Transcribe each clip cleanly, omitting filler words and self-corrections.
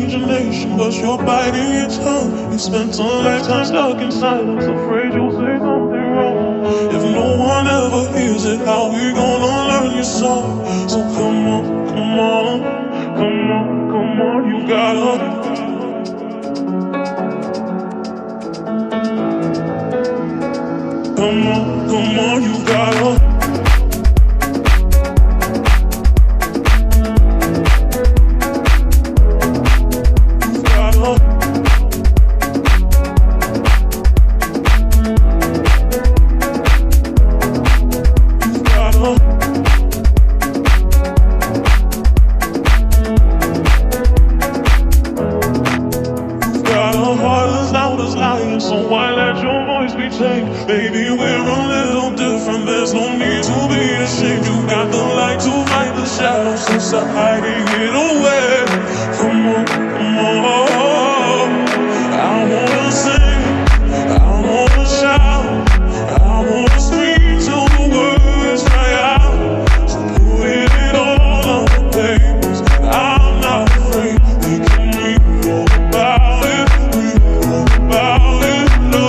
imagination, but you're biting your tongue. You spent a lifetime stuck in silence, afraid you'll say something wrong. If no one ever hears it, how we gonna learn your song? So come on, come on, come on, come on, you gotta. Come on, you gotta. So why let your voice be changed? Baby, we're a little different. There's no need to be ashamed. You got the light to fight the shadows, so stop hiding it away. Come on, come on. I wanna sing, I wanna shout, I wanna scream till the words dry out. So put it all on the page. I'm not afraid. We can read all about it. About it.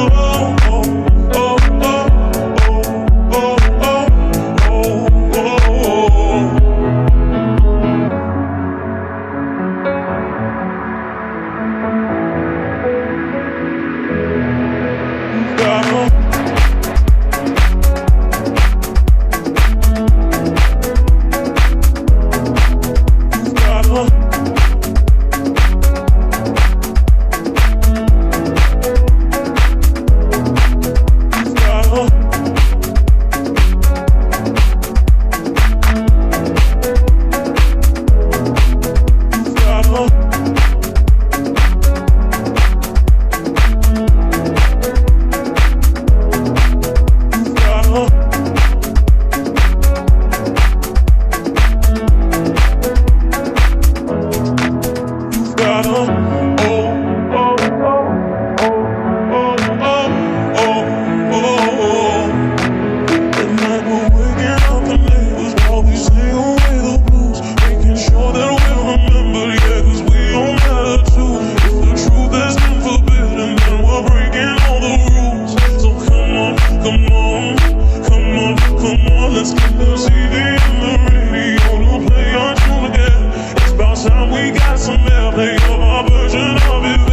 Let's get the CD and the radio to play our tune again. It's about time we got some airplay of our version of it.